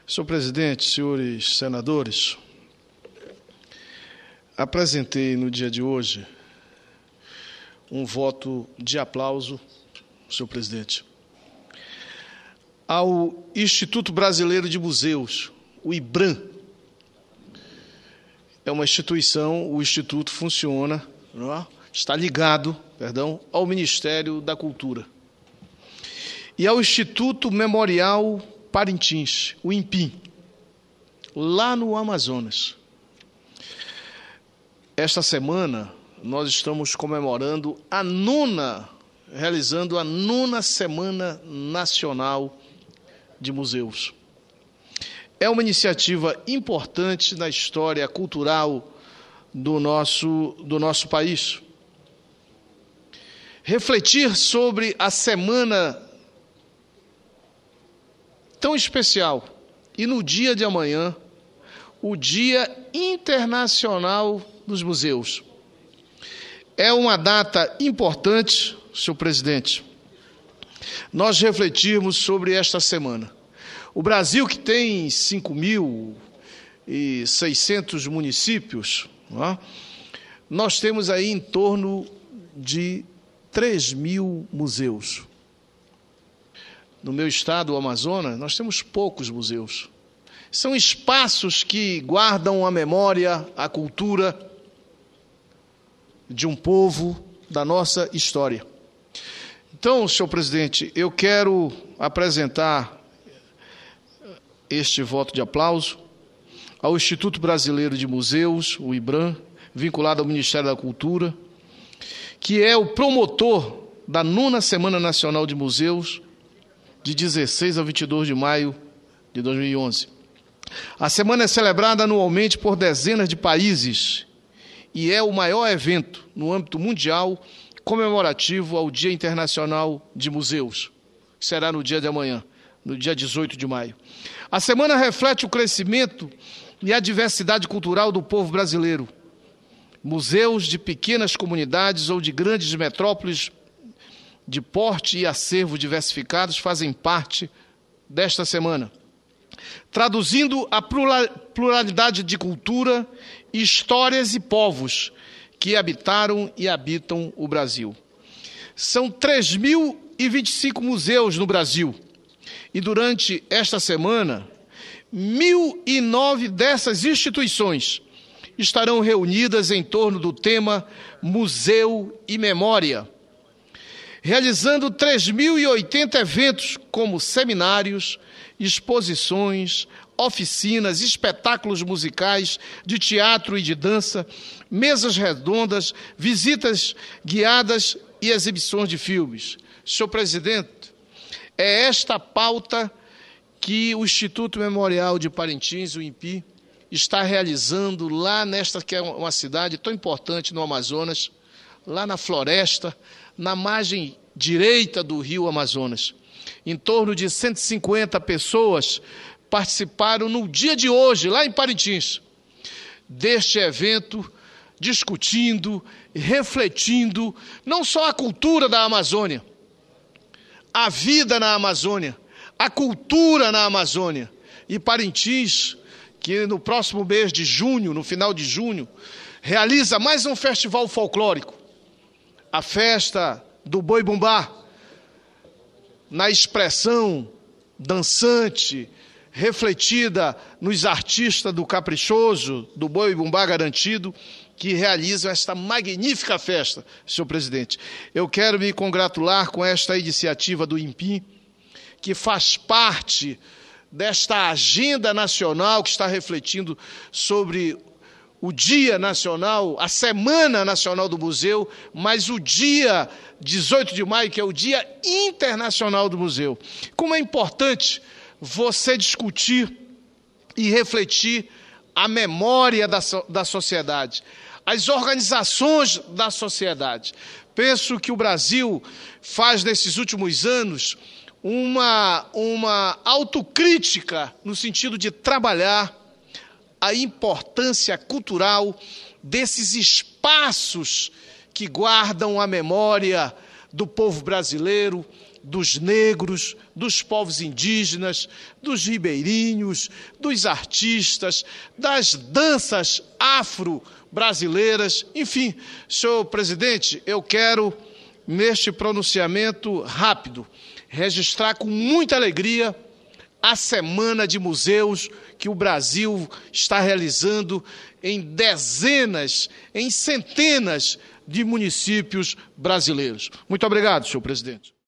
Senhor presidente, senhores senadores, apresentei no dia de hoje um voto de aplauso, senhor presidente, ao Instituto Brasileiro de Museus, o IBRAM. É uma instituição, o Instituto funciona, está ligado, ao Ministério da Cultura. E ao Instituto Memorial Parintins, o INPI, lá no Amazonas. Esta semana, nós estamos comemorando realizando a 9ª Semana Nacional de Museus. É uma iniciativa importante na história cultural do nosso país. Refletir sobre a semana tão especial e no dia de amanhã, o Dia Internacional dos Museus. É uma data importante, senhor presidente, nós refletirmos sobre esta semana. O Brasil, que tem 5.600 municípios, nós temos aí em torno de 3.000 museus. No meu estado, o Amazonas, nós temos poucos museus. São espaços que guardam a memória, a cultura de um povo, da nossa história. Então, senhor presidente, eu quero apresentar este voto de aplauso ao Instituto Brasileiro de Museus, o IBRAM, vinculado ao Ministério da Cultura, que é o promotor da 9ª Semana Nacional de Museus, de 16 a 22 de maio de 2011. A semana é celebrada anualmente por dezenas de países e é o maior evento no âmbito mundial comemorativo ao Dia Internacional de Museus, que será no dia de amanhã, no dia 18 de maio. A semana reflete o crescimento e a diversidade cultural do povo brasileiro. Museus de pequenas comunidades ou de grandes metrópoles de porte e acervo diversificados fazem parte desta semana, traduzindo a pluralidade de cultura, histórias e povos que habitaram e habitam o Brasil. São 3.025 museus no Brasil e durante esta semana, 1.009 dessas instituições estarão reunidas em torno do tema Museu e Memória, realizando 3.080 eventos como seminários, exposições, oficinas, espetáculos musicais, de teatro e de dança, mesas redondas, visitas guiadas e exibições de filmes. Senhor presidente, é esta pauta que o Instituto Memorial de Parintins, o INPI, está realizando lá nesta que é uma cidade tão importante no Amazonas, lá na floresta, na margem direita do rio Amazonas. Em torno de 150 pessoas participaram no dia de hoje, lá em Parintins, deste evento, discutindo, refletindo, não só a cultura da Amazônia, a vida na Amazônia, a cultura na Amazônia. E Parintins, que no próximo mês de junho, no final de junho, realiza mais um festival folclórico, a festa do Boi-Bumbá, na expressão dançante, refletida nos artistas do Caprichoso, do Boi-Bumbá Garantido, que realizam esta magnífica festa, senhor presidente. Eu quero me congratular com esta iniciativa do INPI, que faz parte desta agenda nacional que está refletindo sobre o Dia Nacional, a Semana Nacional do Museu, mas o dia 18 de maio, que é o Dia Internacional do Museu. Como é importante você discutir e refletir a memória da sociedade, as organizações da sociedade. Penso que o Brasil faz, nesses últimos anos, uma autocrítica no sentido de trabalhar a importância cultural desses espaços que guardam a memória do povo brasileiro, dos negros, dos povos indígenas, dos ribeirinhos, dos artistas, das danças afro-brasileiras. Enfim, senhor presidente, eu quero, neste pronunciamento rápido, registrar com muita alegria a Semana de Museus que o Brasil está realizando em dezenas, em centenas de municípios brasileiros. Muito obrigado, senhor presidente.